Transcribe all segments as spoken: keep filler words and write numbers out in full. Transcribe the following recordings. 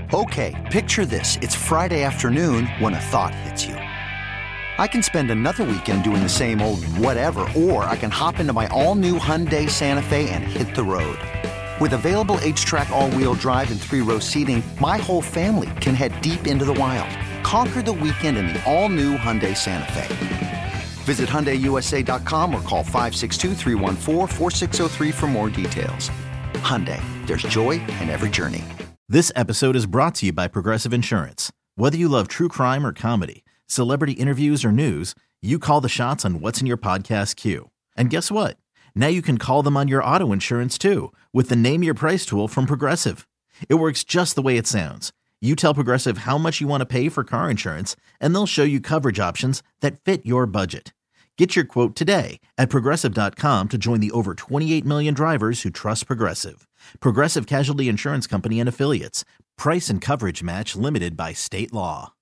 Okay, picture this. It's Friday afternoon when a thought hits you. I can spend another weekend doing the same old whatever, or I can hop into my all-new Hyundai Santa Fe and hit the road. With available H-Track all-wheel drive and three-row seating, my whole family can head deep into the wild. Conquer the weekend in the all-new Hyundai Santa Fe. Visit Hyundai U S A dot com or call five six two, three one four, four six zero three for more details. Hyundai, there's joy in every journey. This episode is brought to you by Progressive Insurance. Whether you love true crime or comedy, celebrity interviews or news, you call the shots on what's in your podcast queue. And guess what? Now you can call them on your auto insurance too with the Name Your Price tool from Progressive. It works just the way it sounds. You tell Progressive how much you want to pay for car insurance, and they'll show you coverage options that fit your budget. Get your quote today at Progressive dot com to join the over twenty-eight million drivers who trust Progressive. Progressive Casualty Insurance Company and Affiliates. Price and coverage match limited by state law.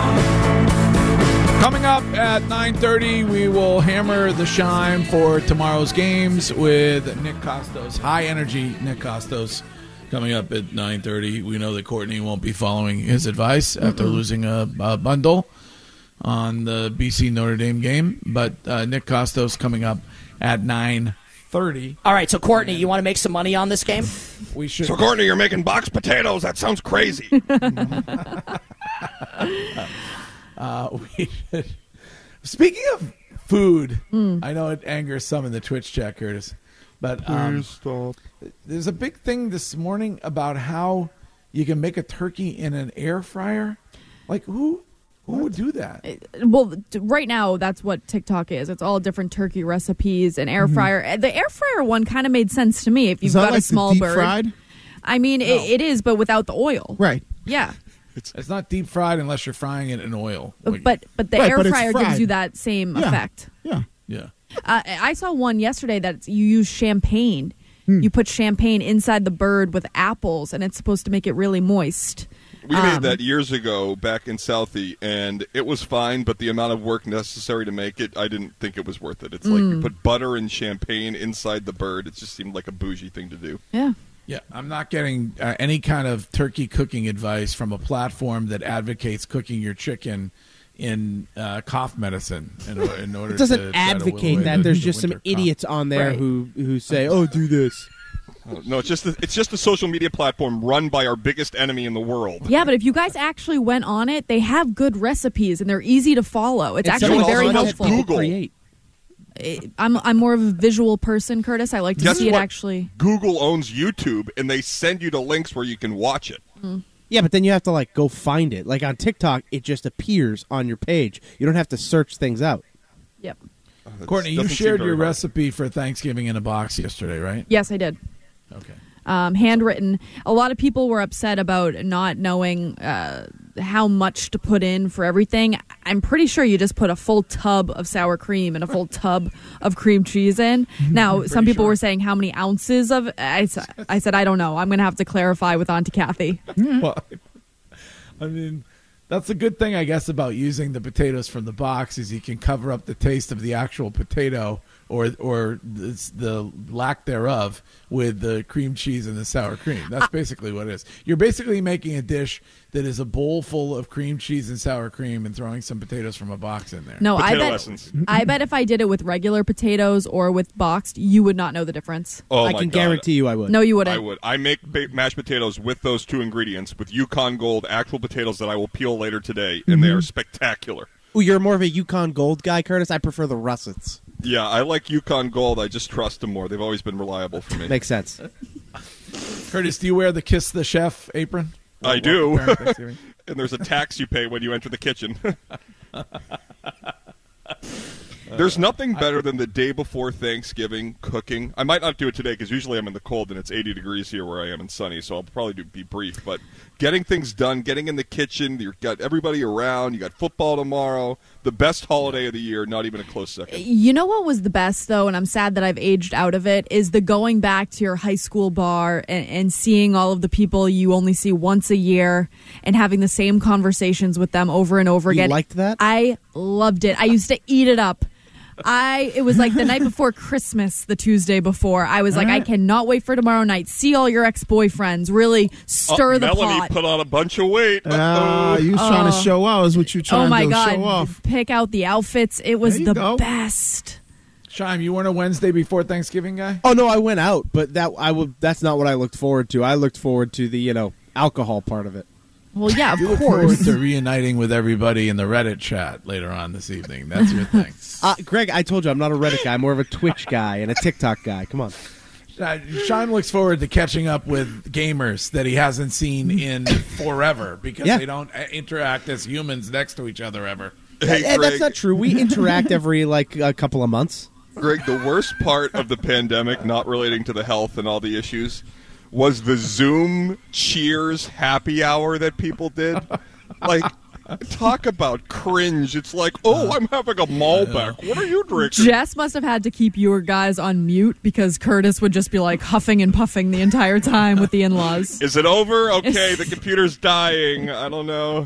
Coming up at nine thirty, we will hammer the shine for tomorrow's games with Nick Kostos. High energy Nick Kostos coming up at nine thirty. We know that Courtney won't be following his advice after mm-hmm. losing a, a bundle on the B C Notre Dame game. But uh, Nick Kostos coming up at nine thirty. All right, so Courtney, you want to make some money on this game? We should. So Courtney, you're making boxed potatoes. That sounds crazy. uh, we should. Speaking of food, mm. I know it angers some in the Twitch chat, Curtis, but um, stop. There's a big thing this morning about how you can make a turkey in an air fryer. Like who? Who would do that? Well, right now, that's what TikTok is. It's all different turkey recipes and air fryer. Mm-hmm. The air fryer one kind of made sense to me. If you've is that got like a small the deep bird, fried? I mean, no. it, it is, but without the oil. Right. Yeah. It's, it's not deep fried unless you're frying it in oil. But but, but the right, air but fryer gives you that same yeah. effect. Yeah. Yeah. Uh, I saw one yesterday that you use champagne. Hmm. You put champagne inside the bird with apples, and it's supposed to make it really moist. We um, made that years ago back in Southie, and it was fine, but the amount of work necessary to make it, I didn't think it was worth it. It's mm. like you put butter and champagne inside the bird. It just seemed like a bougie thing to do. Yeah. Yeah, I'm not getting uh, any kind of turkey cooking advice from a platform that advocates cooking your chicken in uh, cough medicine. In, in order it doesn't to advocate that. The, There's the just some cough. idiots on there right. who who say, "Oh, do this." No, it's just a, it's just a social media platform run by our biggest enemy in the world. Yeah, but if you guys actually went on it, they have good recipes and they're easy to follow. It's, it's actually very helpful. Google. Create. I'm I'm more of a visual person, Curtis. I like to Guess see it what? actually. Google owns YouTube, and they send you to links where you can watch it. Mm. Yeah, but then you have to like go find it. Like on TikTok, it just appears on your page. You don't have to search things out. Yep. Uh, Courtney, you shared your hard. recipe for Thanksgiving in a box yesterday, right? Yes, I did. Okay. Um, handwritten. A lot of people were upset about not knowing uh, how much to put in for everything. I'm pretty sure you just put a full tub of sour cream and a full tub of cream cheese in. Now, some people sure. were saying how many ounces of. I, I said, I don't know. I'm going to have to clarify with Auntie Kathy. Well, I mean, that's the good thing, I guess, about using the potatoes from the box is you can cover up the taste of the actual potato or or the, the lack thereof with the cream cheese and the sour cream. That's basically what it is. You're basically making a dish that is a bowl full of cream cheese and sour cream and throwing some potatoes from a box in there. No, Potato I bet. essence. I bet if I did it with regular potatoes or with boxed, you would not know the difference. Oh, I my can God. guarantee you I would. No, you wouldn't. I would. I make ba- mashed potatoes with those two ingredients, with Yukon Gold actual potatoes that I will peel later today, and mm-hmm. they are spectacular. Ooh, you're more of a Yukon Gold guy, Curtis. I prefer the russets. Yeah, I like Yukon Gold. I just trust them more. They've always been reliable for me. Makes sense. Curtis, do you wear the Kiss the Chef apron? I do. Thanksgiving? And there's a tax you pay when you enter the kitchen. There's nothing better than the day before Thanksgiving cooking. I might not do it today because usually I'm in the cold and it's eighty degrees here where I am and sunny, so I'll probably do, be brief. But getting things done, getting in the kitchen, you've got everybody around, you got football tomorrow, the best holiday of the year, not even a close second. You know what was the best, though, and I'm sad that I've aged out of it, is the going back to your high school bar and, and seeing all of the people you only see once a year and having the same conversations with them over and over You again. liked that? I loved it. I used to eat it up. I it was like the night before Christmas, the Tuesday before. I was like, I cannot wait for tomorrow night. See all your ex-boyfriends. Really stir oh, the Melanie pot. put on a bunch of weight. Uh, you was trying to show out is what you trying Oh my to do. God. Show off. Pick out the outfits. It was There you the go. best. Shime, you weren't a Wednesday before Thanksgiving guy? Oh no, I went out, but that I would. That's not what I looked forward to. I looked forward to the you know alcohol part of it. Well, yeah, of You look forward course. to reuniting with everybody in the Reddit chat later on this evening. That's your thing. Uh, Greg, I told you I'm not a Reddit guy. I'm more of a Twitch guy and a TikTok guy. Come on. Uh, Shime looks forward to catching up with gamers that he hasn't seen in forever because Yeah. they don't uh, interact as humans next to each other ever. Hey, Eh, that's Greg. not true. We interact every like a couple of months. Greg, the worst part of the pandemic, not relating to the health and all the issues, was the Zoom Cheers happy hour that people did. Like, talk about cringe. It's like, oh, I'm having a Malbec. What are you drinking? Jess must have had to keep your guys on mute because Curtis would just be like huffing and puffing the entire time with the in-laws. Is it over? Okay, the computer's dying. I don't know.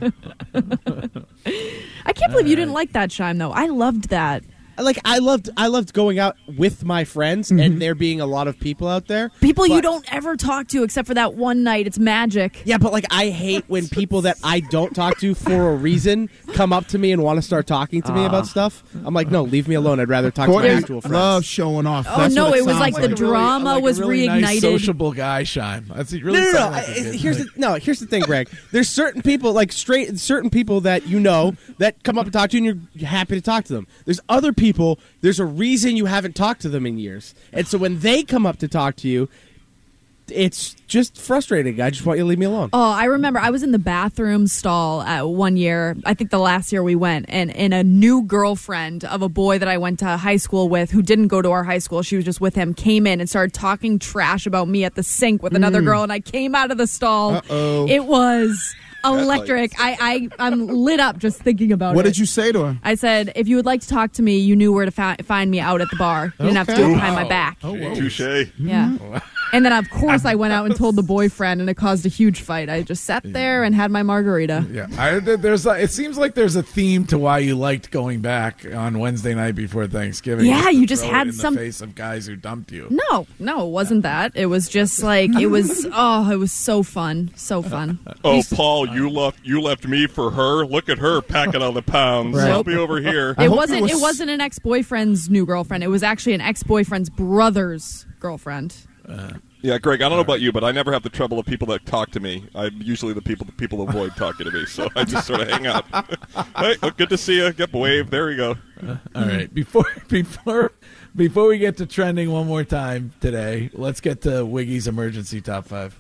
I can't believe you didn't like that, Shime, though. I loved that. Like I loved, I loved going out with my friends and there being a lot of people out there. People you But- don't ever talk to except for that one night. It's magic. Yeah, but like I hate when people that I don't talk to for a reason come up to me and want to start talking to me about stuff. I'm like, no, leave me alone. I'd rather talk to my Courtney actual friends. loves showing off. Oh, That's no, what it was sounds like the a drama like a was really nice, reignited. sociable guy, Shime. That's he really No, no, no. sounded like a I- good- Here's like- the no. Here's the thing, Greg. There's certain people, like straight, certain people that you know that come up and talk to you, and you're happy to talk to them. There's other people. There's a reason you haven't talked to them in years, and so when they come up to talk to you, it's just frustrating. I just want you to leave me alone. Oh, I remember I was in the bathroom stall uh, one year. I think the last year we went, and, and a new girlfriend of a boy that I went to high school with, who didn't go to our high school, she was just with him, came in and started talking trash about me at the sink with another girl, and I came out of the stall. Uh-oh. It was electric. I, I I'm lit up just thinking about What it. did you say to her? I said, if you would like to talk to me, you knew where to fi- find me out at the bar. You didn't have to do it behind my back. Oh, whoa. Touche. Yeah. And then, of course, I went out and told the boyfriend, and it caused a huge fight. I just sat there and had my margarita. Yeah, I, there's. A, it seems like there's a theme to why you liked going back on Wednesday night before Thanksgiving. Yeah, to you just throw had it in some- the face of guys who dumped you. No, no, it wasn't that. It was just like, it was, oh, it was so fun. So fun. Oh, Paul, you left you left me for her. Look at her packing on the pounds. Right. I'll be over here. It hope wasn't, it was- it wasn't an ex-boyfriend's new girlfriend. It was actually an ex-boyfriend's brother's girlfriend. Yeah, Greg, I don't know about you, but I never have the trouble of people that talk to me. I'm usually the people that people avoid talking to me, so I just sort of hang out. Hey, look, good to see you. Get wave. There we go. All right, before before before we get to trending one more time today, let's get to Wiggy's emergency top five.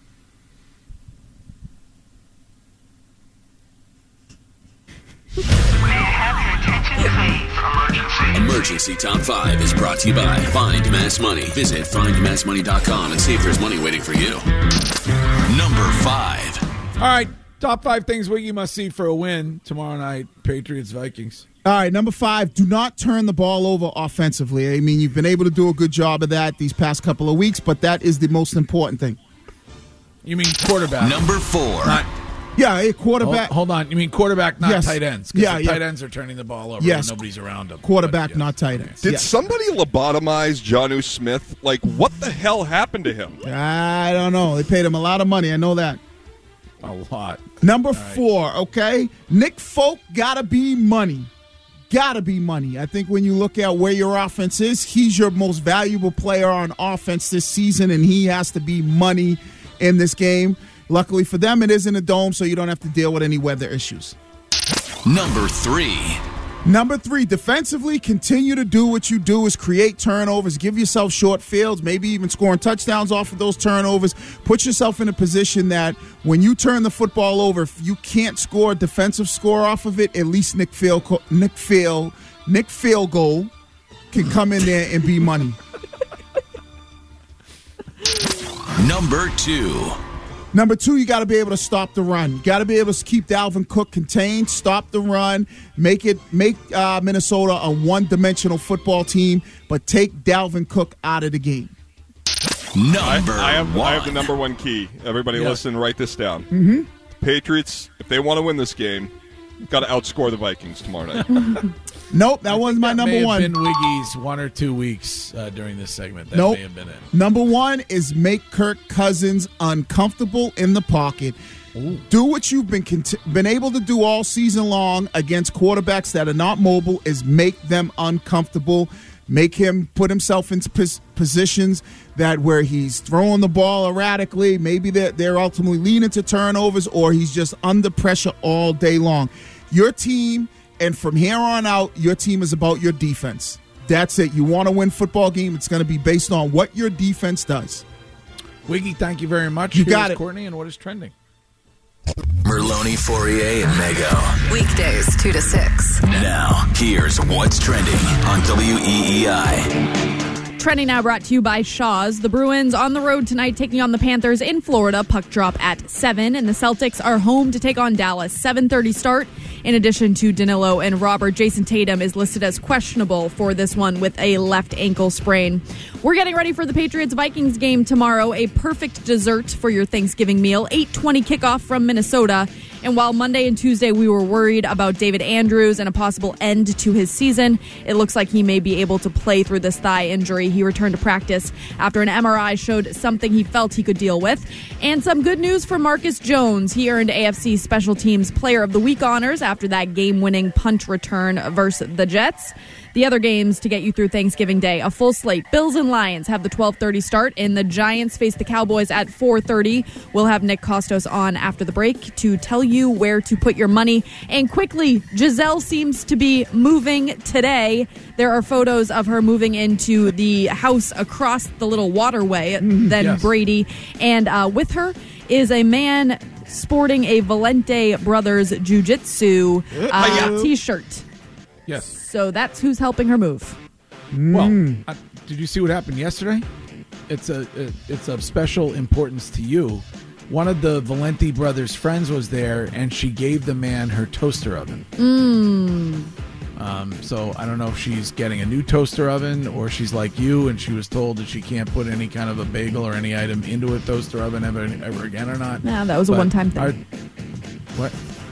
Emergency Top five is brought to you by Find Mass Money. Visit find mass money dot com and see if there's money waiting for you. Number five. All right, top five things Wiggy must see for a win tomorrow night. Patriots Vikings. All right, number five, do not turn the ball over offensively. I mean, you've been able to do a good job of that these past couple of weeks, but that is the most important thing. You mean quarterback? Number four. Not, Yeah, a hold, quarterback. hold on. You mean quarterback, not Yes. tight ends? 'Cause Yeah, the yeah. tight ends are turning the ball over. Yes. And nobody's around them. Quarterback, But, yes. not tight ends. Did Yeah. somebody lobotomize Jonnu Smith? Like, what the hell happened to him? I don't know. They paid him a lot of money. I know that. A lot. Number four, okay? Nick Folk gotta be money. Gotta be money. I think when you look at where your offense is, he's your most valuable player on offense this season, and he has to be money in this game. Luckily for them, it is in a dome, so you don't have to deal with any weather issues. Number three. Number three, defensively, continue to do what you do is create turnovers, give yourself short fields, maybe even scoring touchdowns off of those turnovers. Put yourself in a position that when you turn the football over, if you can't score a defensive score off of it, at least Nick Field, Nick Field, Nick Field Goal can come in there and be money. Number two. Number two, you got to be able to stop the run. You got to be able to keep Dalvin Cook contained, stop the run, make it make uh, Minnesota a one-dimensional football team, but take Dalvin Cook out of the game. Number I, I have one. I have the number one key. Everybody Yeah. listen, write this down. Mm-hmm. Patriots, if they want to win this game, Got to outscore the Vikings tomorrow night. Nope, that wasn't my That number may have one. been Wiggy's one or two weeks uh, during this segment. That Nope. may have been it. Number one is make Kirk Cousins uncomfortable in the pocket. Ooh. Do what you've been cont- been able to do all season long against quarterbacks that are not mobile, is make them uncomfortable. Make him put himself in pos- positions that where he's throwing the ball erratically. Maybe they're, they're ultimately leading to turnovers, or he's just under pressure all day long. Your team, and from here on out, your team is about your defense. That's it. You want to win football game, it's going to be based on what your defense does. Wiggy, thank you very much. You Here's got it. Courtney, and what is trending? Merloni, Fourier, and Mego. Weekdays two to six. Now, here's what's trending on W E E I. Trending now brought to you by Shaw's. The Bruins on the road tonight taking on the Panthers in Florida. Puck drop at seven. And the Celtics are home to take on Dallas. seven thirty start. In addition to Danilo and Robert, Jason Tatum is listed as questionable for this one with a left ankle sprain. We're getting ready for the Patriots-Vikings game tomorrow. A perfect dessert for your Thanksgiving meal. eight twenty kickoff from Minnesota. And while Monday and Tuesday we were worried about David Andrews and a possible end to his season, it looks like he may be able to play through this thigh injury. He returned to practice after an M R I showed something he felt he could deal with. And some good news for Marcus Jones. He earned A F C Special Teams Player of the Week honors after that game-winning punt return versus the Jets. The other games to get you through Thanksgiving Day, a full slate. Bills and Lions have the twelve thirty start, and the Giants face the Cowboys at four thirty. We'll have Nick Kostos on after the break to tell you where to put your money. And quickly, Giselle seems to be moving today. There are photos of her moving into the house across the little waterway than yes. Brady. And uh, with her is a man sporting a Valente Brothers Jiu-Jitsu uh, t-shirt. Yes. So that's who's helping her move. Well, uh, did you see what happened yesterday? It's a it, it's of special importance to you. One of the Valenti brothers' friends was there, and she gave the man her toaster oven. Mm. Um, so I don't know if she's getting a new toaster oven, or she's like you, and she was told that she can't put any kind of a bagel or any item into a toaster oven ever, ever again or not. Nah, that was a But one-time thing. our- what?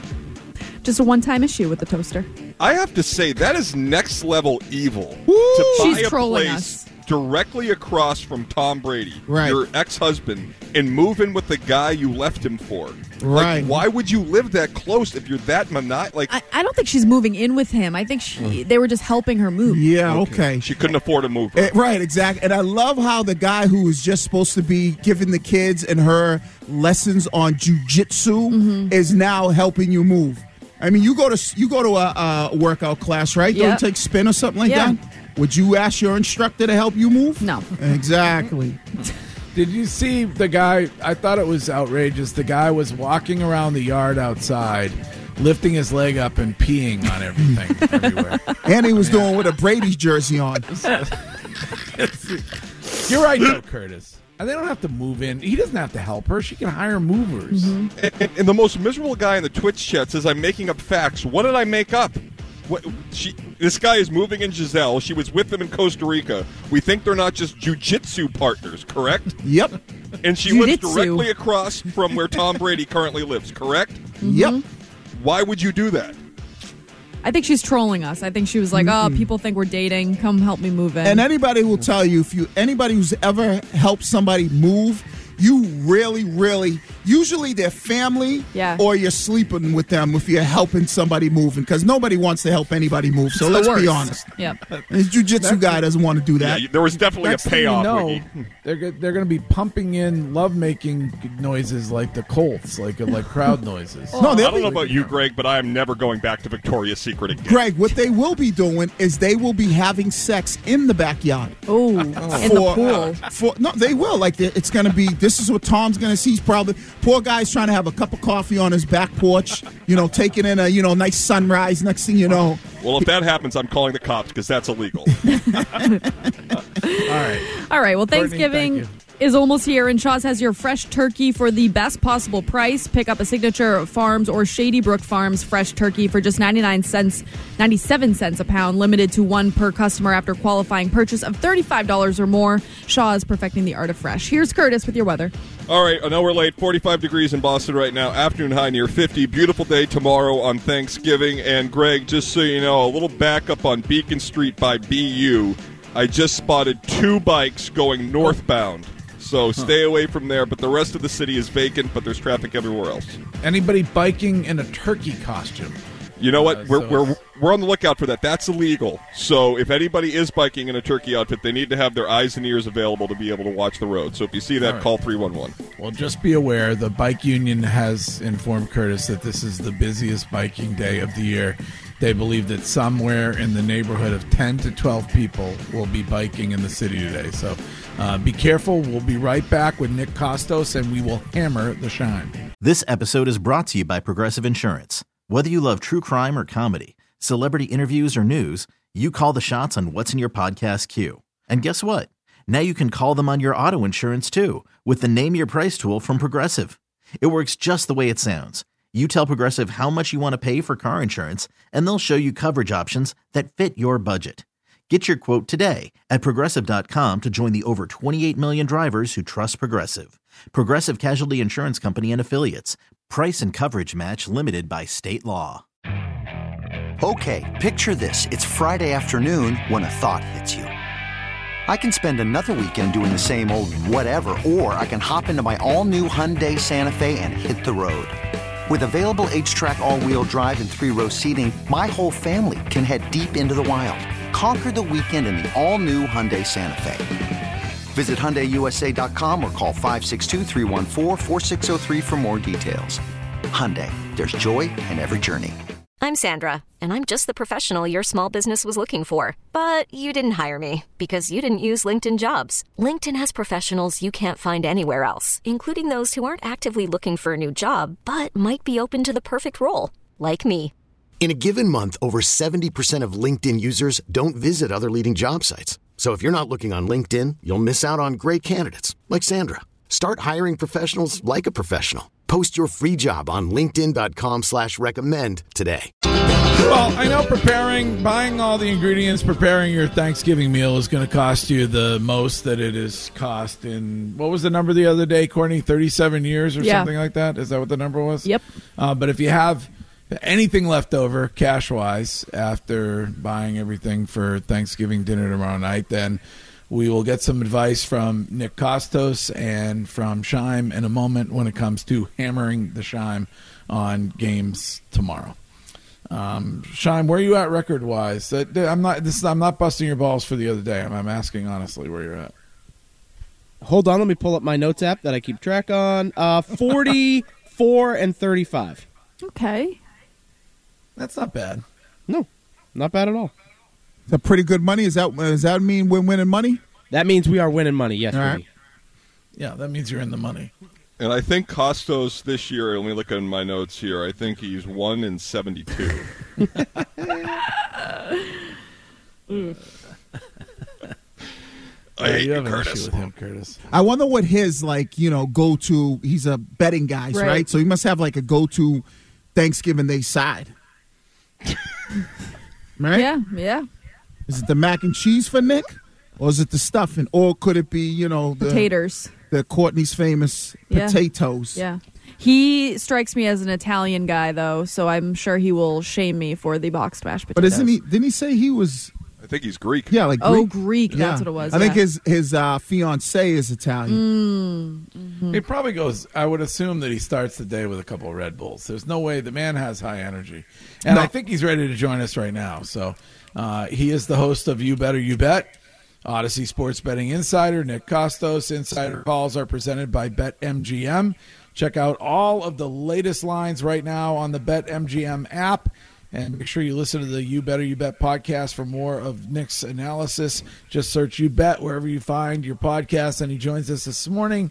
Just a one-time issue with the toaster. I have to say, that is next level evil. To buy She's a trolling place us. directly across from Tom Brady, Right. your ex-husband, and move in with the guy you left him for. Right. Like, why would you live that close if you're that maniacal? Like, I, I don't think she's moving in with him. I think she, they were just helping her move. Yeah, okay. she couldn't afford to move. Eh, right, exactly. And I love how the guy who was just supposed to be giving the kids and her lessons on jujitsu Mm-hmm. is now helping you move. I mean, you go to you go to a, a workout class, right? Yeah. Don't you take spin or something like Yeah. that? Would you ask your instructor to help you move? No. Exactly. Did you see the guy? I thought it was outrageous. The guy was walking around the yard outside, lifting his leg up and peeing on everything everywhere. And he was doing with a Brady's jersey on. You're right, though, Curtis. And they don't have to move in. He doesn't have to help her. She can hire movers. Mm-hmm. And, and the most miserable guy in the Twitch chat says, I'm making up facts. What did I make up? What, she, this guy is moving in Giselle. She was with them in Costa Rica. We think they're not just jiu-jitsu partners, correct? Yep. And she lives Jiu-jitsu. directly across from where Tom Brady currently lives, correct? Yep. Why would you do that? I think she's trolling us. I think she was like, oh, people think we're dating. Come help me move in. And anybody will tell you, if you anybody who's ever helped somebody move, you really, really, usually they're family, Yeah. or you're sleeping with them if you're helping somebody moving, because nobody wants to help anybody move. So It's the let's be worst. honest. Yep. This jiu-jitsu guy doesn't want to do that. Yeah, there was definitely Next a thing you payoff. know, Wiggy. they're go- they're going to be pumping in lovemaking noises like the Colts, like like crowd noises. No, I they'll don't know be, about you, Greg, but I am never going back to Victoria's Secret again. Greg, what they will be doing is they will be having sex in the backyard. Oh, in the pool. For, no, they will. Like, they- it's going to be, this is what Tom's going to see. He's probably, poor guy's trying to have a cup of coffee on his back porch, you know, taking in a, you know, nice sunrise. Next thing you know. Well, if that happens, I'm calling the cops because that's illegal. All right. All right. Well, Courtney, Thanksgiving. thank you. is almost here, and Shaw's has your fresh turkey for the best possible price. Pick up a Signature Farms or Shady Brook Farms fresh turkey for just ninety-nine cents, ninety-seven cents a pound, limited to one per customer after qualifying purchase of thirty-five dollars or more. Shaw's, perfecting the art of fresh. Here's Curtis with your weather. All right, I know we're late. forty-five degrees in Boston right now. Afternoon high near fifty. Beautiful day tomorrow on Thanksgiving. And, Greg, just so you know, a little backup on Beacon Street by B U. I just spotted two bikes going northbound. So stay away from there. But the rest of the city is vacant, but there's traffic everywhere else. Anybody biking in a turkey costume? You know what? Uh, we're, so we're we're on the lookout for that. That's illegal. So if anybody is biking in a turkey outfit, they need to have their eyes and ears available to be able to watch the road. So if you see that, right. call three one one. Well, just be aware, the bike union has informed Curtis that this is the busiest biking day of the year. They believe that somewhere in the neighborhood of ten to twelve people will be biking in the city today. So uh, be careful. We'll be right back with Nick Costos, and we will hammer the shine. This episode is brought to you by Progressive Insurance. Whether you love true crime or comedy, celebrity interviews or news, you call the shots on what's in your podcast queue. And guess what? Now you can call them on your auto insurance too with the Name Your Price tool from Progressive. It works just the way it sounds. You tell Progressive how much you want to pay for car insurance, and they'll show you coverage options that fit your budget. Get your quote today at Progressive dot com to join the over twenty-eight million drivers who trust Progressive. Progressive Casualty Insurance Company and Affiliates. Price and coverage match limited by state law. Okay, picture this. It's Friday afternoon when a thought hits you. I can spend another weekend doing the same old whatever, or I can hop into my all-new Hyundai Santa Fe and hit the road. With available H-Track all-wheel drive and three-row seating, my whole family can head deep into the wild. Conquer the weekend in the all-new Hyundai Santa Fe. Visit Hyundai U S A dot com or call five six two, three one four, four six zero three for more details. Hyundai, there's joy in every journey. I'm Sandra, and I'm just the professional your small business was looking for. But you didn't hire me because you didn't use LinkedIn Jobs. LinkedIn has professionals you can't find anywhere else, including those who aren't actively looking for a new job, but might be open to the perfect role, like me. In a given month, over seventy percent of LinkedIn users don't visit other leading job sites. So if you're not looking on LinkedIn, you'll miss out on great candidates like Sandra. Start hiring professionals like a professional. Post your free job on linkedin dot com slash recommend today. Well, I know preparing, buying all the ingredients, preparing your Thanksgiving meal is going to cost you the most that it has cost in, what was the number the other day, Courtney? thirty-seven years or Yeah. something like that? Is that what the number was? Yep. Uh, but if you have anything left over cash-wise after buying everything for Thanksgiving dinner tomorrow night, then we will get some advice from Nick Costos and from Shime in a moment when it comes to hammering the Shime on games tomorrow. Um, Shime, where are you at record-wise? That- I'm not. This. I'm not busting your balls for the other day. I'm, I'm asking honestly where you're at. Hold on, let me pull up my notes app that I keep track on. Uh, forty-four and thirty-five. Okay. That's not bad. No, not bad at all. Is that pretty good money? Is that does that mean we're winning money? That means we are winning money. Yes, All right. Rudy. Yeah, that means you're in the money. And I think Costos this year, let me look at my notes here, I think he's one in seventy-two. I Yeah, hate you have an Curtis. issue with him, Curtis. I wonder what his like you know go to. He's a betting guy, right. Right. So he must have like a go to Thanksgiving Day side. Right? Yeah, yeah. Is it the mac and cheese for Nick, or is it the stuffing, or could it be you know the Taters. the Courtney's famous Yeah. potatoes? Yeah. He strikes me as an Italian guy, though, so I'm sure he will shame me for the boxed mashed potatoes. But isn't he? Didn't he say he was? I think he's Greek. Yeah, like Oh, Greek. Greek. That's Yeah. what it was. I think yeah. his his uh, fiance is Italian. Mm, mhm. He probably goes, I would assume that he starts the day with a couple of Red Bulls. There's no way. The man has high energy. And No. I think he's ready to join us right now. So uh, he is the host of You Better You Bet, Odyssey Sports Betting Insider, Nick Costos. Insider calls are presented by BetMGM. Check out all of the latest lines right now on the BetMGM app. And make sure you listen to the You Better You Bet podcast for more of Nick's analysis. Just search You Bet wherever you find your podcast. And he joins us this morning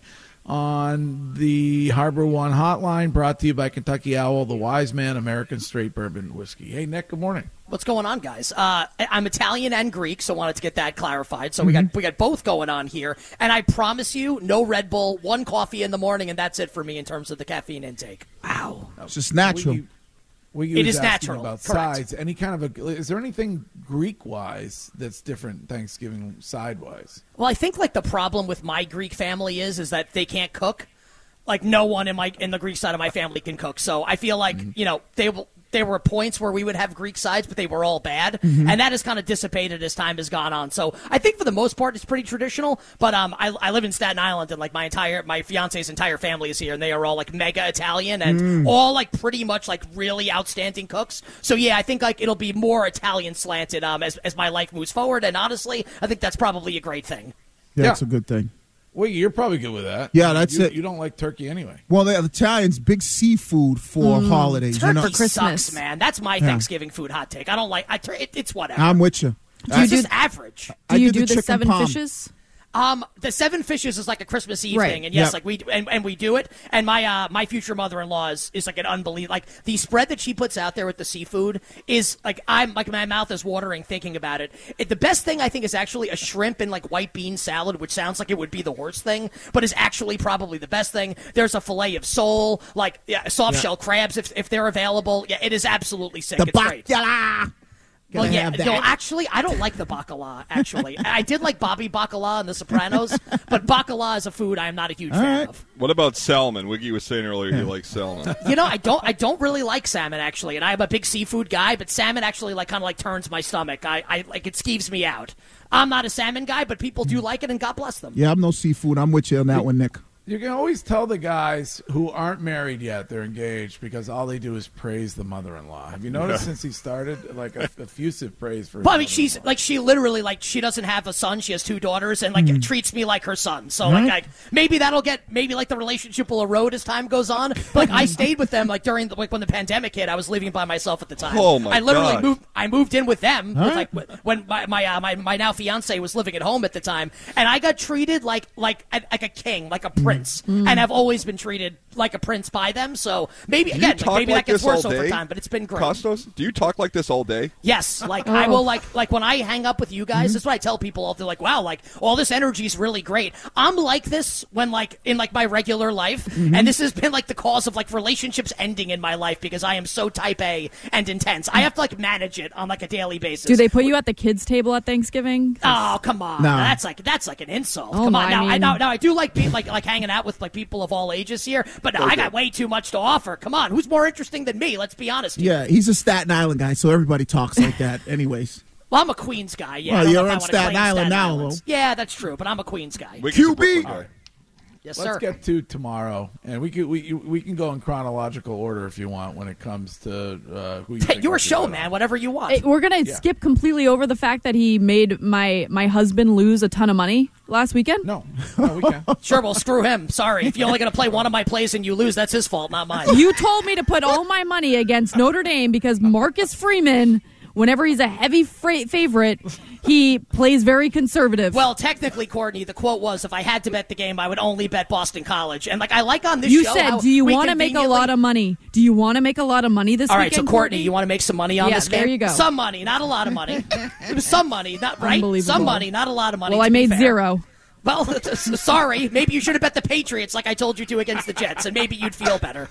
on the Harbor One hotline, brought to you by Kentucky Owl, the Wise Man American Straight Bourbon Whiskey. Hey, Nick, good morning. What's going on, guys? Uh, I'm Italian and Greek, so wanted to get that clarified. So we got we got both going on here, and I promise you, no Red Bull, one coffee in the morning, and that's it for me in terms of the caffeine intake. Wow, it's just natural. We, we it is asking natural. About Correct. sides, any kind of a, is there anything Greek-wise that's different Thanksgiving side-wise? Well, I think like the problem with my Greek family is is that they can't cook. Like no one in my in the Greek side of my family can cook, so I feel like mm-hmm. you know they will. There were points where we would have Greek sides, but they were all bad. Mm-hmm. And that has kind of dissipated as time has gone on. So I think for the most part, it's pretty traditional. But um, I, I live in Staten Island, and like my entire, my fiance's entire family is here, and they are all like mega Italian and mm. all like pretty much like really outstanding cooks. So yeah, I think like it'll be more Italian slanted um, as, as my life moves forward. And honestly, I think that's probably a great thing. Yeah, yeah. It's a good thing. Well, you're probably good with that. Yeah, that's you, it. You don't like turkey anyway. Well, the Italians, big seafood for mm. holidays. Turkey you know? for Christmas, sucks, man. That's my yeah. Thanksgiving food hot take. I don't like. I, it, it's whatever. I'm with you. Do you just average. Do I you do do the the seven palm. fishes? Um, the Seven Fishes is like a Christmas Eve right. thing, and yes, yep. like we and, and we do it. And my uh, my future mother-in-law is, is like an unbelievable. Like the spread that she puts out there with the seafood is like I'm like my mouth is watering thinking about it. it. The best thing I think is actually a shrimp and like white bean salad, which sounds like it would be the worst thing, but is actually probably the best thing. There's a fillet of sole, like yeah, soft yeah. shell crabs if if they're available. Yeah, it is absolutely sick. The it's great. bacala. Well, yeah, no, actually, I don't like the bacala, actually. I did like Bobby Bacala in The Sopranos, but bacala is a food I am not a huge All fan right. of. What about salmon? Wiggy was saying earlier he likes salmon. You know, I don't I don't really like salmon, actually, and I'm a big seafood guy, but salmon actually like kind of like turns my stomach. I, I like it skeeves me out. I'm not a salmon guy, but people do like it, and God bless them. Yeah, I'm no seafood. I'm with you on that one, Nick. You can always tell the guys who aren't married yet they're engaged because all they do is praise the mother-in-law. Have you noticed yeah. since he started, like, a effusive praise for his But I mean, she's, like, she literally, like, she doesn't have a son. She has two daughters and, like, mm. treats me like her son. So, right. like, I, maybe that'll get, maybe, like, the relationship will erode as time goes on. But, like, I stayed with them, like, during, the, like, when the pandemic hit. I was living by myself at the time. Oh, my I literally God. moved, I moved in with them, with, Right. like, when my, my, uh, my, my now fiance was living at home at the time. And I got treated like, like, like a king, like a prince. Mm. And I've always been treated like a prince by them, so maybe Do you again, talk like, maybe like that gets this all worse over day, time. But it's been great. Costos, do you talk like this all day? Yes, like Oh. I will, like like when I hang up with you guys. Mm-hmm. That's what I tell people. All they're like, "Wow, like all this energy is really great." I'm like this when like in like my regular life, mm-hmm. and this has been like the cause of like relationships ending in my life because I am so type A and intense. I have to like manage it on like a daily basis. Do they put you at the kids' table at Thanksgiving? Oh, come on! No. Now, that's like that's like an insult. Oh, come on, I now mean- I now, now I do like be, like like hanging out with like people of all ages here, but no, I got way too much to offer. Come on, who's more interesting than me? Let's be honest. Here. Yeah, he's a Staten Island guy, so everybody talks like that anyways. Well, I'm a Queens guy. Yeah, Well, I don't you're know if on I wanna Staten claim Island Staten now, Islands. Yeah, that's true, but I'm a Queens guy. Wiggy's Q a B. Brooklyn guy. Yes, Let's sir. get to tomorrow, and we can we we can go in chronological order if you want when it comes to uh, who you. Hey, think your we should show, bet man. on. Whatever you want. Hey, we're gonna Yeah. skip completely over the fact that he made my my husband lose a ton of money last weekend. No, no, we can. Sure, well, screw him. Sorry. If you're only going to play one of my plays and you lose, that's his fault, not mine. You told me to put all my money against Notre Dame because Marcus Freeman, whenever he's a heavy fra- favorite, he plays very conservative. Well, technically, Courtney, the quote was, if I had to bet the game, I would only bet Boston College. And, like, I like on this you show said, how do you we want to make a conveniently- lot of money? Do you want to make a lot of money this All right, weekend, so Courtney, you want to make some money on Yeah, this game? there you go. Some money, not a lot of money. It was some money, not right. Unbelievable. Some money, not a lot of money. Well, to I be made fair. zero. Well, sorry. Maybe you should have bet the Patriots like I told you to against the Jets, and maybe you'd feel better.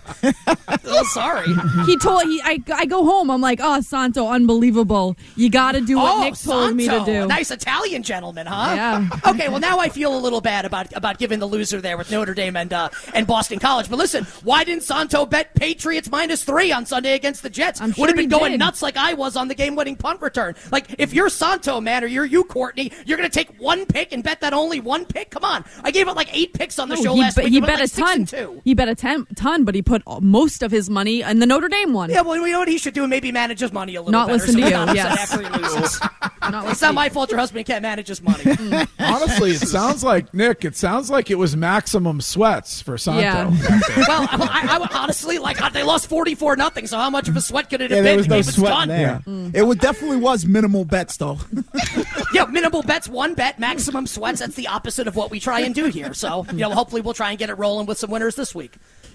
Oh, sorry. He told he I, I go home. I'm like, oh, Santo, unbelievable. You got to do what oh, Nick told me to Santo, do. a nice Italian gentleman, huh? Yeah. Okay, well now I feel a little bad about about giving the loser there with Notre Dame and uh, and Boston College. But listen, why didn't Santo bet Patriots minus three on Sunday against the Jets? I'm sure Would have been he going did. nuts like I was on the game-winning punt return. Like if you're Santo, man, or you're you, Courtney, you're gonna take one pick and bet that only one pick. Come on, I gave out like eight picks on the No, show he, last bet- week. he It went bet like a six ton. and two. He bet a ten, ton, but he put all- most of his money in the Notre Dame one. Yeah, well, you know what he should do? Maybe manage his money a little Not better. listen so to he's you, not upset yes. after he loses. Not with It's not Steve. my fault your husband can't manage his money. Honestly, it sounds like Nick. It sounds like it was maximum sweats for Santo. Yeah. Well, I, I, I honestly, like, they lost forty-four nothing, so how much of a sweat could it have Yeah, been? there was The no game was sweat done. there. It would definitely was minimal bets, though. Yeah, minimal bets, one bet, maximum sweats. That's the opposite of what we try and do here. So, you know, hopefully we'll try and get it rolling with some winners this week.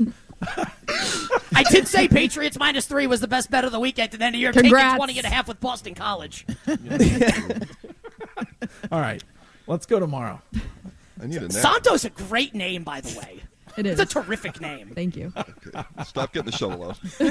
I did say Patriots minus three was the best bet of the weekend, and then you're Congrats. taking twenty and a half with Boston College. All right, let's go tomorrow. I need a nap. Santo's a great name, by the way. It is. It's a terrific name. Thank you. Stop getting the shovel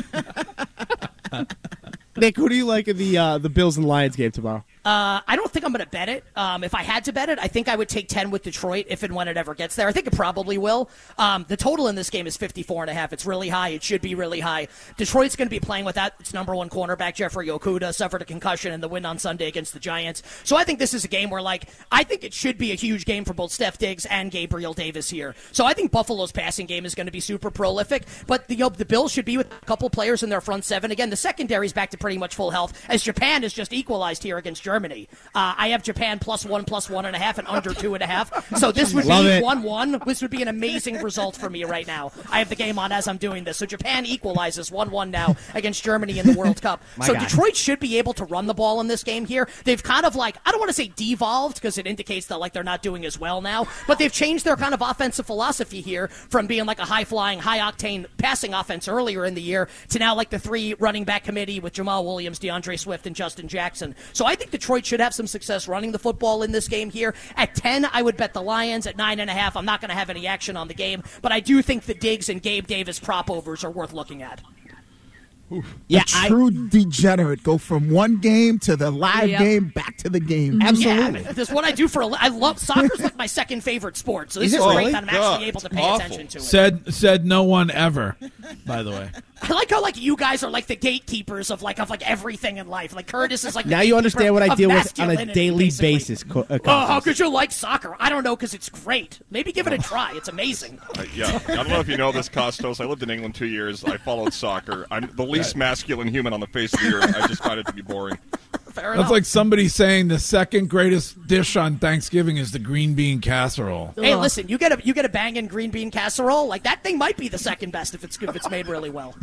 out. Nick, who do you like in the uh, the Bills and Lions game tomorrow? Uh, I don't think I'm going to bet it. Um, if I had to bet it, I think I would take ten with Detroit if and when it ever gets there. I think it probably will. Um, the total in this game is fifty-four and a half. It's really high. It should be really high. Detroit's going to be playing without its number one cornerback, Jeffrey Okudah, suffered a concussion in the win on Sunday against the Giants. So I think this is a game where, like, I think it should be a huge game for both Steph Diggs and Gabriel Davis here. So I think Buffalo's passing game is going to be super prolific. But the, you know, the Bills should be with a couple players in their front seven. Again, the secondary's back to pretty much full health, as Japan has just equalized here against Germany. Uh, I have Japan plus one, plus one and a half, and under two and a half. So this would Love be it. one one. This would be an amazing result for me right now. I have the game on as I'm doing this. So Japan equalizes one one now against Germany in the World Cup. My so God. Detroit should be able to run the ball in this game here. They've kind of like, I don't want to say devolved because it indicates that like they're not doing as well now, but they've changed their kind of offensive philosophy here from being like a high-flying, high-octane passing offense earlier in the year to now like the three running back committee with Jamal Williams, DeAndre Swift, and Justin Jackson. So I think Detroit should have some success running the football in this game here. At ten, I would bet the Lions. At nine and a half, I'm not going to have any action on the game, but I do think the Diggs and Gabe Davis prop overs are worth looking at. Yeah, a true degenerate. Go from one game to the live Yep. game back to the game. Absolutely. Yeah, that's what I do for a li- I love soccer's like my second favorite sport. So this Is is, it great really? that I'm God, actually able to it's pay awful. attention to it. Said said no one ever. By the way, I like how like you guys are like the gatekeepers of like of like everything in life. Like Curtis is like the Now you gatekeeper understand what I of deal with on a masculinity, daily basically. basis. Co- uh, Oh, how Costas. could you like soccer? I don't know, because it's great. Maybe give it a try. It's amazing. Uh, yeah, I don't know if you know this, Costos. I lived in England two years. I followed soccer. I'm the least masculine human on the face of the earth. I just find it to be boring. Fair enough. that's like somebody saying the second greatest dish on Thanksgiving is the green bean casserole. Hey, listen, you get a you get a banging green bean casserole. Like that thing might be the second best if it's if it's made really well.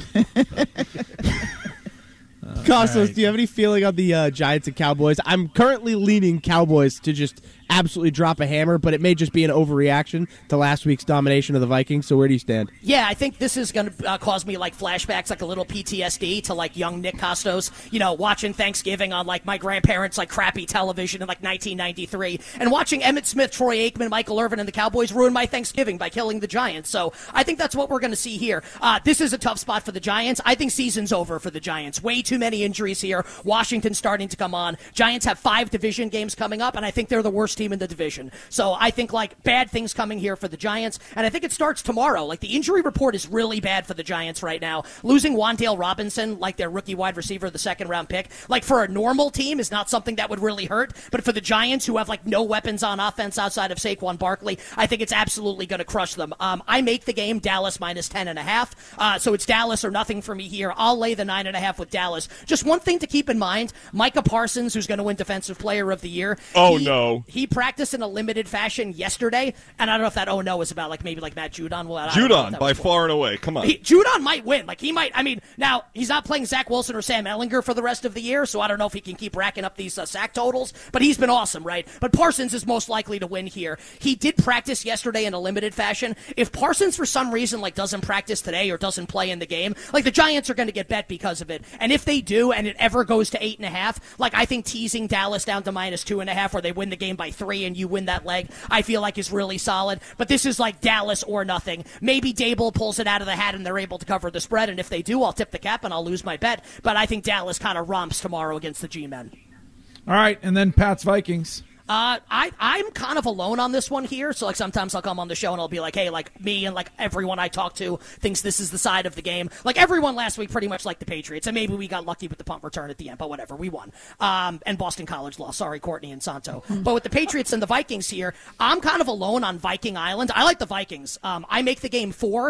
Costos, right. do you have any feeling on the uh, Giants and Cowboys? I'm currently leaning Cowboys to just absolutely drop a hammer, but it may just be an overreaction to last week's domination of the Vikings. So where do you stand? Yeah, I think this is going to uh, cause me like flashbacks, like a little P T S D to like young Nick Costos, you know, watching Thanksgiving on like my grandparents' like crappy television in like nineteen ninety-three, and watching Emmitt Smith, Troy Aikman, Michael Irvin, and the Cowboys ruin my Thanksgiving by killing the Giants. So I think that's what we're going to see here. Uh, this is a tough spot for the Giants. I think season's over for the Giants. Way too many injuries here. Washington's starting to come on. Giants have five division games coming up, and I think they're the worst team in the division. So I think like bad things coming here for the Giants, and I think it starts tomorrow. Like the injury report is really bad for the Giants right now. Losing Wan'Dale Robinson, like their rookie wide receiver, the second round pick, like for a normal team is not something that would really hurt, but for the Giants who have like no weapons on offense outside of Saquon Barkley, I think it's absolutely going to crush them. Um, I make the game Dallas minus ten and a half, uh, so it's Dallas or nothing for me here. I'll lay the nine and a half with Dallas. Just one thing to keep in mind: Micah Parsons, who's going to win Defensive Player of the Year. Oh, he, no. He practiced in a limited fashion yesterday, and I don't know if that oh no is about like maybe like Matt Judon. Well, I don't know if Judon, that by was for. far and away. Come on. He, Judon might win. Like he might. I mean, now he's not playing Zach Wilson or Sam Ehlinger for the rest of the year, so I don't know if he can keep racking up these uh, sack totals. But he's been awesome, right? But Parsons is most likely to win here. He did practice yesterday in a limited fashion. If Parsons for some reason like doesn't practice today or doesn't play in the game, like the Giants are going to get bet because of it. And if they do, and it ever goes to eight and a half, like I think teasing Dallas down to minus two and a half, where they win the game by three and you win that leg, I feel like is really solid. But this is like Dallas or nothing. Maybe Dable pulls it out of the hat and they're able to cover the spread, and if they do, I'll tip the cap and I'll lose my bet. But I think Dallas kind of romps tomorrow against the G-men. All right, and then Pat's Vikings. Uh, I, I'm kind of alone on this one here, so like sometimes I'll come on the show and I'll be like, hey, like me and like everyone I talk to thinks this is the side of the game. Like everyone last week pretty much liked the Patriots, and maybe we got lucky with the punt return at the end, but whatever, we won. Um, and Boston College lost. Sorry, Courtney and Santo. But with the Patriots and the Vikings here, I'm kind of alone on Viking Island. I like the Vikings. Um, I make the game four.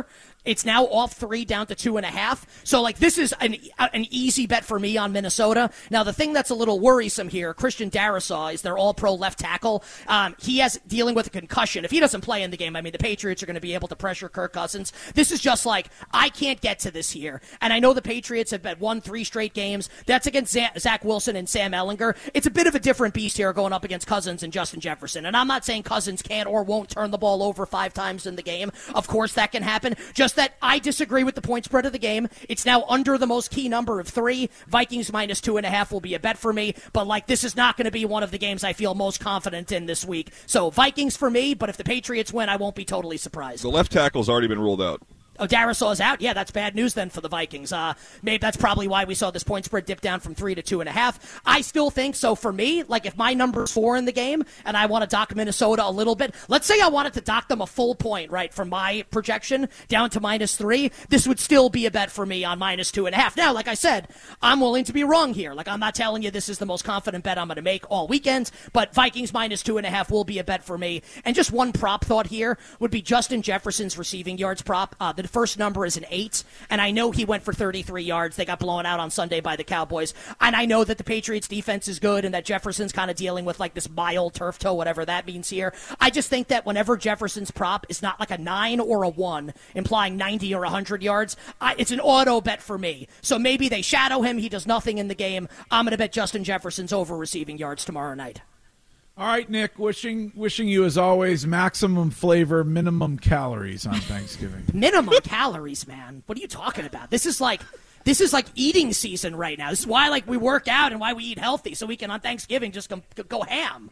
It's now off three down to two and a half. So, like, this is an an easy bet for me on Minnesota. Now, the thing that's a little worrisome here, Christian Darrisaw is their all-pro left tackle. Um, he has dealing with a concussion. If he doesn't play in the game, I mean, the Patriots are going to be able to pressure Kirk Cousins. This is just like, I can't get to this here. And I know the Patriots have bet won three straight games. That's against Zach Wilson and Sam Ehlinger. It's a bit of a different beast here going up against Cousins and Justin Jefferson. And I'm not saying Cousins can't or won't turn the ball over five times in the game. Of course, that can happen. Just that I disagree with the point spread of the game. It's now under the most key number of three. Vikings minus two and a half will be a bet for me, but like this is not going to be one of the games I feel most confident in this week. So Vikings for me, but if the Patriots win, I won't be totally surprised. The left tackle's already been ruled out. Oh, Darrisaw's out? Yeah, that's bad news then for the Vikings. Uh, maybe that's probably why we saw this point spread dip down from three to two and a half. I still think, so for me, like if my number's four in the game and I want to dock Minnesota a little bit, let's say I wanted to dock them a full point, right, from my projection down to minus three, this would still be a bet for me on minus two and a half. Now, like I said, I'm willing to be wrong here. Like I'm not telling you this is the most confident bet I'm going to make all weekend, but Vikings minus two and a half will be a bet for me. And just one prop thought here would be Justin Jefferson's receiving yards prop. Uh, the first number is an eight, and I know he went for thirty-three yards. They got blown out on Sunday by the Cowboys, and I know that the Patriots defense is good and that Jefferson's kind of dealing with like this mild turf toe, whatever that means here. I just think that whenever Jefferson's prop is not like a nine or a one, implying ninety or one hundred yards, I, it's an auto bet for me. So maybe they shadow him. He does nothing in the game. I'm going to bet Justin Jefferson's over receiving yards tomorrow night. All right, Nick, wishing wishing you, as always, maximum flavor, minimum calories on Thanksgiving. Minimum calories, man. What are you talking about? This is like this is like eating season right now. This is why like we work out and why we eat healthy, so we can on Thanksgiving just go, go ham.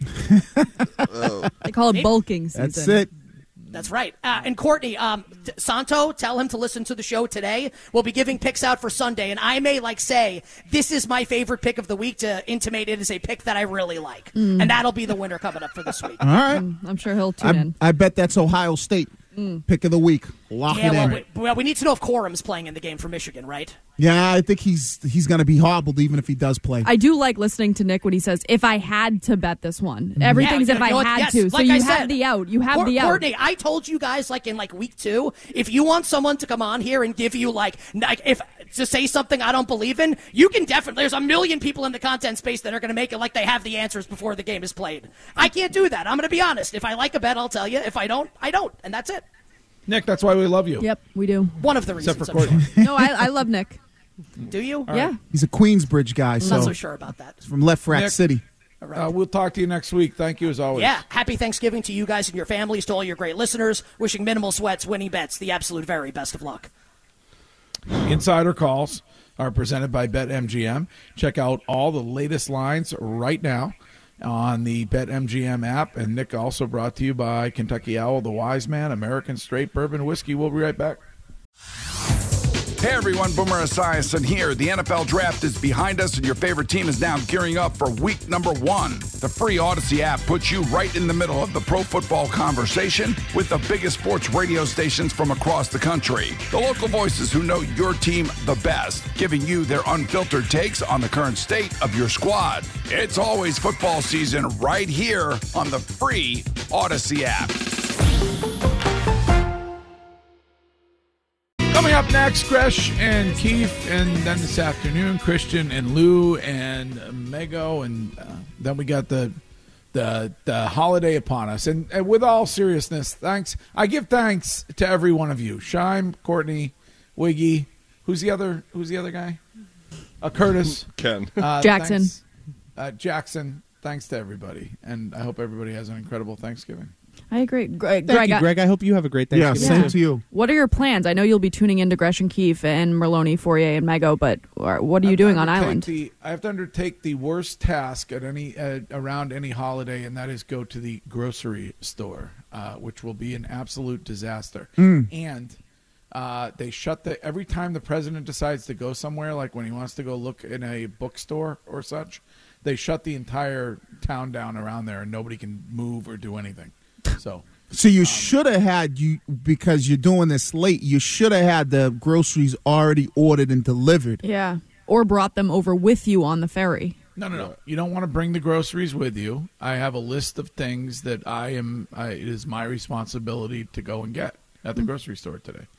oh. They call it Maybe. bulking season. That's it. That's right. Uh, and Courtney, um, t- Santo, tell him to listen to the show today. We'll be giving picks out for Sunday, and I may like say this is my favorite pick of the week to intimate it is a pick that I really like, mm. and that'll be the winner coming up for this week. All right. Mm, I'm sure he'll tune I, in. I bet that's Ohio State. Mm. Pick of the week. Lock yeah, it well, in. We, well, we need to know if Corum's playing in the game for Michigan, right? Yeah, I think he's he's going to be hobbled even if he does play. I do like listening to Nick when he says, if I had to bet this one. Everything's yeah, if I you know had yes, to. So like you I have said, the out. You have Cor- the out. Courtney, I told you guys like in like week two, if you want someone to come on here and give you like, like if to say something I don't believe in, you can definitely, there's a million people in the content space that are going to make it like they have the answers before the game is played. I can't do that. I'm going to be honest. If I like a bet, I'll tell you. If I don't, I don't. And that's it. Nick, that's why we love you. Yep, we do. One of the reasons. Except for Courtney. Sure. No, I, I love Nick. Do you? All yeah. Right. He's a Queensbridge guy. I'm so not so sure about that. He's from Left Rack Nick, City. All right. uh, we'll talk to you next week. Thank you as always. Yeah. Happy Thanksgiving to you guys and your families, to all your great listeners. Wishing minimal sweats, winning bets, the absolute very best of luck. Insider calls are presented by BetMGM. Check out all the latest lines right now on the BetMGM app. And Nick, also brought to you by Kentucky Owl, the Wise Man, American Straight Bourbon Whiskey. We'll be right back. Hey everyone, Boomer Esiason here. The N F L Draft is behind us and your favorite team is now gearing up for week number one. The free Odyssey app puts you right in the middle of the pro football conversation with the biggest sports radio stations from across the country. The local voices who know your team the best, giving you their unfiltered takes on the current state of your squad. It's always football season right here on the free Odyssey app. Coming up next, Gresh and Keith, and then this afternoon, Christian and Lou and Mego, and uh, then we got the the the holiday upon us. And, and with all seriousness, thanks. I give thanks to every one of you. Shime, Courtney, Wiggy. Who's the other? Who's the other guy? Uh, Curtis, Ken, uh, Jackson, thanks, uh, Jackson. Thanks to everybody, and I hope everybody has an incredible Thanksgiving. I agree. Greg, Thank Greg, you, Greg. I hope you have a great Thanksgiving. Yeah, same yeah. to you. What are your plans? I know you'll be tuning into Gresh and Keefe and Merlone, Fourier, and Mego, but what are you doing on Island? The, I have to undertake the worst task at any uh, around any holiday, and that is go to the grocery store, uh, which will be an absolute disaster. Mm. And uh, they shut the every time the president decides to go somewhere, like when he wants to go look in a bookstore or such, they shut the entire town down around there, and nobody can move or do anything. So, so you um, should have had you because you're doing this late. You should have had the groceries already ordered and delivered. Yeah, or brought them over with you on the ferry. No, no, no. You don't want to bring the groceries with you. I have a list of things that I am. I, it is my responsibility to go and get at the grocery store today.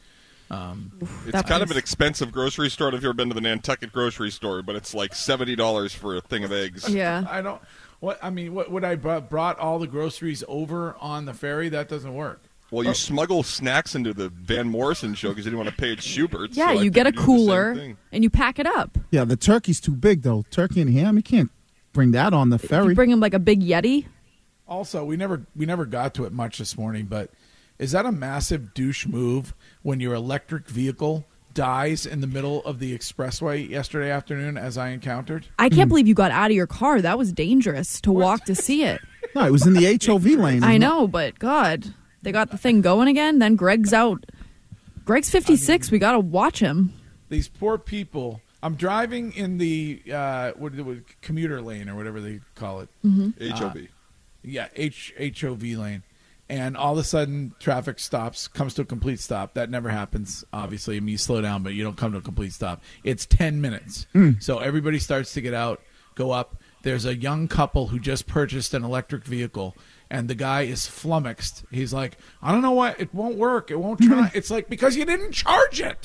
Um, it's that kind was- of an expensive grocery store. I don't know if you've ever been to the Nantucket grocery store, but it's like seventy dollars for a thing of eggs. Yeah. I don't. What I mean, what would I brought, brought all the groceries over on the ferry? That doesn't work. Well, you smuggle snacks into the Van Morrison show because you didn't want to pay at Schubert's. Yeah, so I you think get a do the same cooler thing. and you pack it up. Yeah, the turkey's too big though. Turkey and ham, you can't bring that on the ferry. You bring them like a big Yeti. Also, we never we never got to it much this morning, but is that a massive douche move when your electric vehicle dies in the middle of the expressway yesterday afternoon, as I encountered? I can't believe you got out of your car. That was dangerous to walk to see it. No, it was in the H O V lane. I know, but God, they got the thing going again. Then Greg's out. Greg's fifty-six. I mean, we got to watch him. These poor people. I'm driving in the uh, what, what commuter lane or whatever they call it. Mm-hmm. H O V. Uh, yeah, H H O V lane. And all of a sudden, traffic stops, comes to a complete stop. That never happens, obviously. I mean, you slow down, but you don't come to a complete stop. It's ten minutes. Mm. So everybody starts to get out, go up. There's a young couple who just purchased an electric vehicle, and the guy is flummoxed. He's like, I don't know why. It won't work. It won't try. It's like, because you didn't charge it.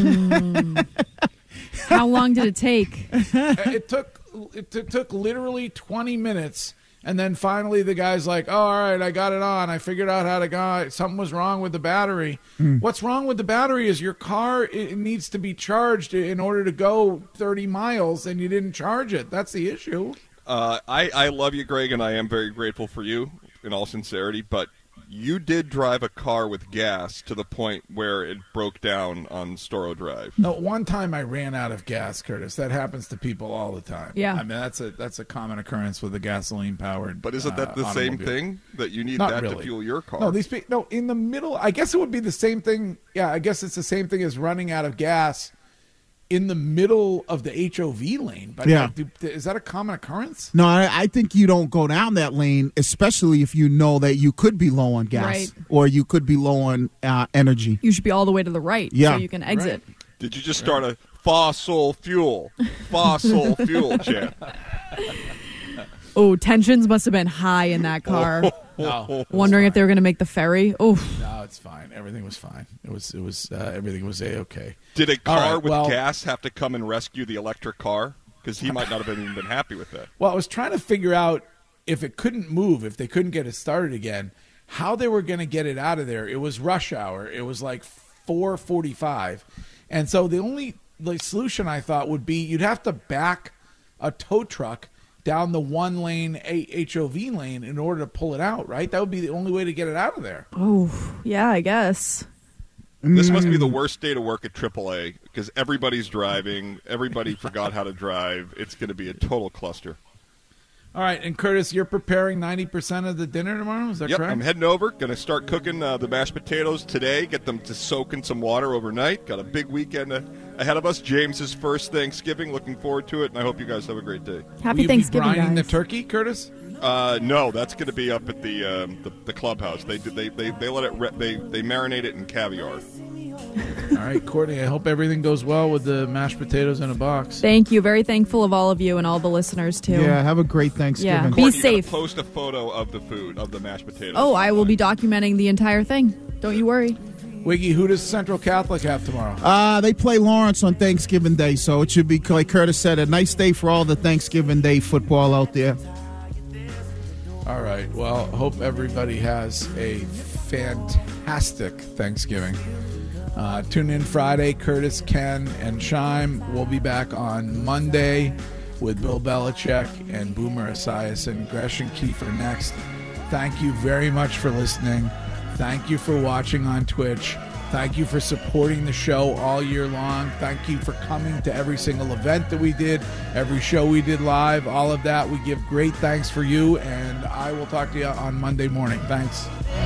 Mm. How long did it take? It took, it t- took literally twenty minutes. And then finally the guy's like, oh, all right, I got it on. I figured out how to go. Something was wrong with the battery. Mm. What's wrong with the battery is your car it needs to be charged in order to go thirty miles, and you didn't charge it. That's the issue. Uh, I, I love you, Greg, and I am very grateful for you, in all sincerity, but you did drive a car with gas to the point where it broke down on Storrow Drive. No, one time I ran out of gas, Curtis. That happens to people all the time. Yeah. I mean, that's a that's a common occurrence with a gasoline-powered But isn't that the uh, same automobile. thing, that you need Not that really. to fuel your car? No, these pe- no in the middle. I guess it would be the same thing. Yeah, I guess it's the same thing as running out of gas in the middle of the H O V lane. But Yeah. like, do- is that a common occurrence? No, I, I think you don't go down that lane, especially if you know that you could be low on gas Right. or you could be low on uh, energy. You should be all the way to the right Yeah. so you can exit. Did you just start a fossil fuel, fossil fuel chant? Oh, tensions must have been high in that car. No, Wondering if they were going to make the ferry. Oh, no, it's fine. Everything was fine. It was it was uh, everything was a okay. Did a All car right, with well- gas have to come and rescue the electric car? Because he might not have even been happy with that. Well, I was trying to figure out if it couldn't move, if they couldn't get it started again, how they were going to get it out of there. It was rush hour. It was like four forty-five. And so the only the solution I thought would be you'd have to back a tow truck down the one lane H O V lane in order to pull it out, right? That would be the only way to get it out of there. oh, yeah, I guess. This must be the worst day to work at triple A because everybody's driving. Everybody forgot how to drive. It's going to be a total cluster. All right, and Curtis, you're preparing ninety percent of the dinner tomorrow, is that Yep, correct? I'm heading over. Going to start cooking uh, the mashed potatoes today. Get them to soak in some water overnight. Got a big weekend uh, ahead of us. James's first Thanksgiving. Looking forward to it, and I hope you guys have a great day. Happy Will you Thanksgiving, be brining guys. the turkey, Curtis? Uh, no, that's going to be up at the, um, the the clubhouse. They do- they they they let it re- they they marinate it in caviar. All right, Courtney, I hope everything goes well with the mashed potatoes in a box. Thank you. Very thankful of all of you and all the listeners, too. Yeah, have a great Thanksgiving. Yeah. Be Courtney, you gotta safe. Post a photo of the food of the mashed potatoes. Oh, I will be documenting the entire thing. Don't you worry. Wiggy, who does Central Catholic have tomorrow? Uh, they play Lawrence on Thanksgiving Day, so it should be, like Curtis said, a nice day for all the Thanksgiving Day football out there. All right. Well, hope everybody has a fantastic Thanksgiving. Uh, tune in Friday. Curtis, Ken, and Shime. We'll be back on Monday with Bill Belichick and Boomer Esiason. Gresh and Kiefer next. Thank you very much for listening. Thank you for watching on Twitch. Thank you for supporting the show all year long. Thank you for coming to every single event that we did, every show we did live, all of that. We give great thanks for you, and I will talk to you on Monday morning. Thanks.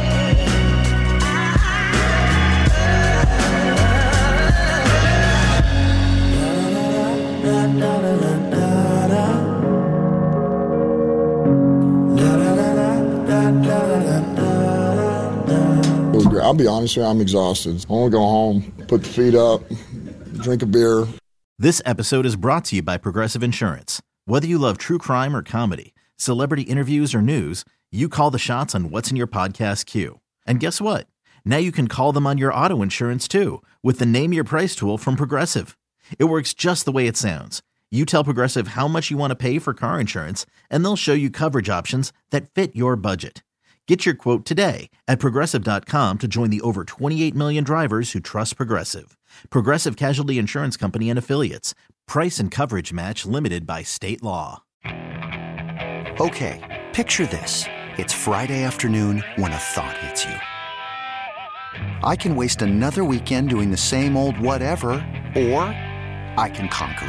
I'll be honest with you, I'm exhausted. I want to go home, put the feet up, drink a beer. This episode is brought to you by Progressive Insurance. Whether you love true crime or comedy, celebrity interviews or news, you call the shots on what's in your podcast queue. And guess what? Now you can call them on your auto insurance too with the Name Your Price tool from Progressive. It works just the way it sounds. You tell Progressive how much you want to pay for car insurance, and they'll show you coverage options that fit your budget. Get your quote today at Progressive dot com to join the over twenty-eight million drivers who trust Progressive. Progressive Casualty Insurance Company and Affiliates. Price and coverage match limited by state law. Okay, picture this. It's Friday afternoon when a thought hits you. I can waste another weekend doing the same old whatever, or I can conquer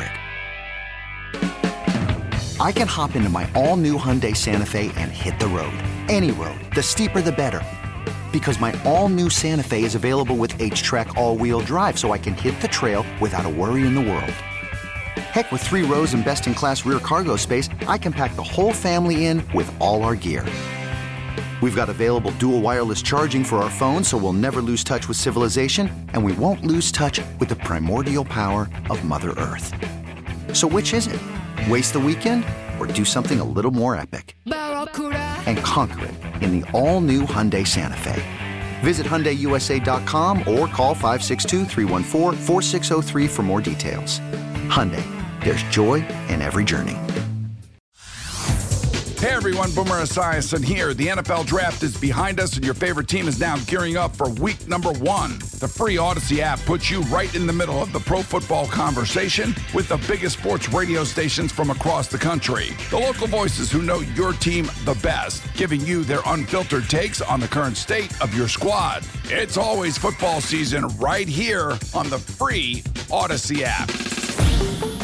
it. I can hop into my all-new Hyundai Santa Fe and hit the road. Any road. The steeper, the better. Because my all-new Santa Fe is available with H-Track all-wheel drive, so I can hit the trail without a worry in the world. Heck, with three rows and best-in-class rear cargo space, I can pack the whole family in with all our gear. We've got available dual wireless charging for our phones, so we'll never lose touch with civilization, and we won't lose touch with the primordial power of Mother Earth. So which is it? Waste the weekend or do something a little more epic? And conquer it in the all-new Hyundai Santa Fe. Visit Hyundai U S A dot com or call five six two, three one four, four six zero three for more details. Hyundai, there's joy in every journey. Hey everyone, Boomer Esiason here. The N F L Draft is behind us and your favorite team is now gearing up for week number one. The free Odyssey app puts you right in the middle of the pro football conversation with the biggest sports radio stations from across the country. The local voices who know your team the best, giving you their unfiltered takes on the current state of your squad. It's always football season right here on the free Odyssey app.